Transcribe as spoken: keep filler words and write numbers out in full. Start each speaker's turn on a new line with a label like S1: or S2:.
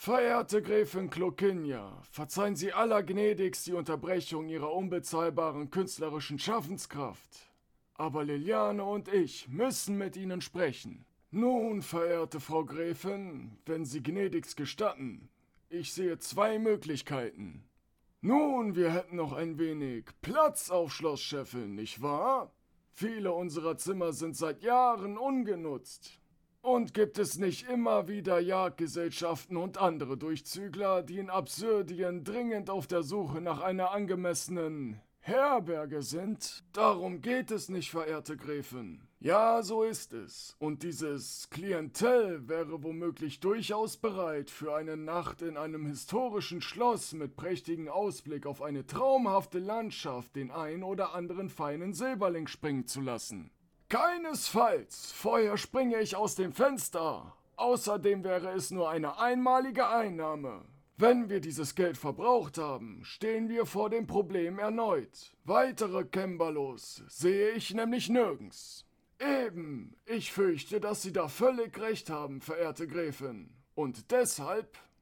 S1: Verehrte Gräfin Klokinja, verzeihen Sie allergnädigst die Unterbrechung Ihrer unbezahlbaren künstlerischen Schaffenskraft. Aber Liliane und ich müssen mit Ihnen sprechen. Nun, verehrte Frau Gräfin, wenn Sie gnädigst gestatten, ich sehe zwei Möglichkeiten. Nun, wir hätten noch ein wenig Platz auf Schloss Scheffeln, nicht wahr? Viele unserer Zimmer sind seit Jahren ungenutzt. Und gibt es nicht immer wieder Jagdgesellschaften und andere Durchzügler, die in Absurdien dringend auf der Suche nach einer angemessenen Herberge sind? Darum geht es nicht, verehrte Gräfin. Ja, so ist es. Und dieses Klientel wäre womöglich durchaus bereit, für eine Nacht in einem historischen Schloss mit prächtigem Ausblick auf eine traumhafte Landschaft den ein oder anderen feinen Silberling springen zu lassen. Keinesfalls. Vorher springe ich aus dem Fenster. Außerdem wäre es nur eine einmalige Einnahme. Wenn wir dieses Geld verbraucht haben, stehen wir vor dem Problem erneut. Weitere Cembalos sehe ich nämlich nirgends. Eben, ich fürchte, dass Sie da völlig recht haben, verehrte Gräfin. Und deshalb...